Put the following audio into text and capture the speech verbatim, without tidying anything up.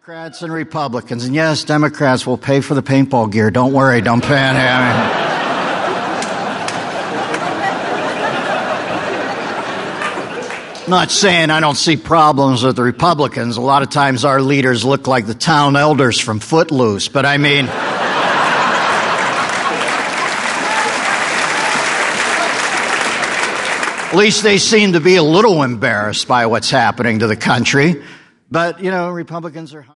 Democrats and Republicans, and yes, Democrats will pay for the paintball gear. Don't worry, don't panic. I'm not saying I don't see problems with the Republicans. A lot of times our leaders look like the town elders from Footloose, but I mean... At least they seem to be a little embarrassed by what's happening to the country. But, you know, Republicans are...